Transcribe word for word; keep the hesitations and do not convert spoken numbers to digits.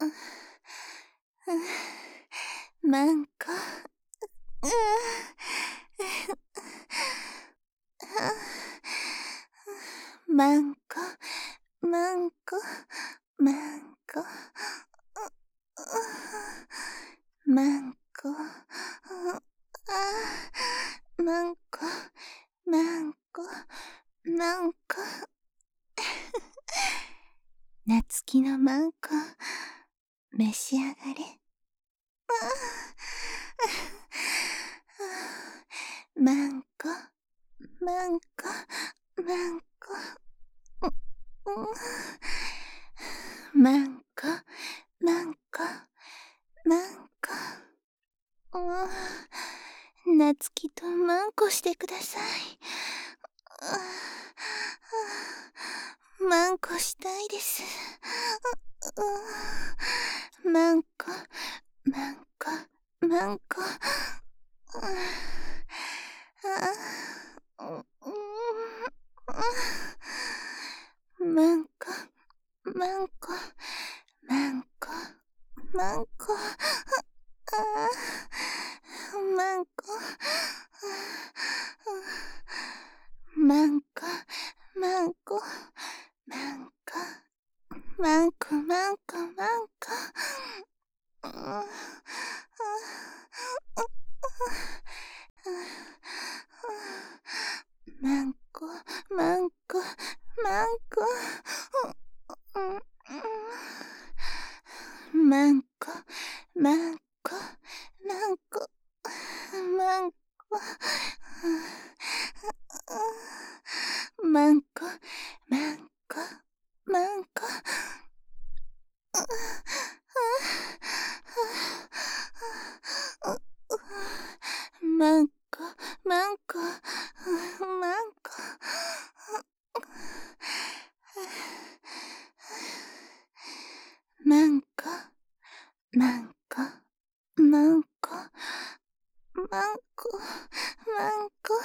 マンコ。マンコ、マンコ、マンコ。マンコ。マンコ、マンコ、マンコ。夏希のマンコ、召し上がれ。マンコ、マンコ、マンコ。マンコ、マンコ、マンコ。夏希とマンコしてください。マンコしたいです。マンコ、マンコ、マンコ。マンコ、マンコ、マンコ、マンコ。マンコ、マンコ、マンコ、マンコ、マンコ、マンコ、マンコ。マンコ、マンコ、マンコ。マンコ、マンコ、マンコ、マンコ。マンコ、マンコ、マンコ。マンコ、マンコ、マンコ。マンコ、マンコ、マンコ、マンコ、マンコ。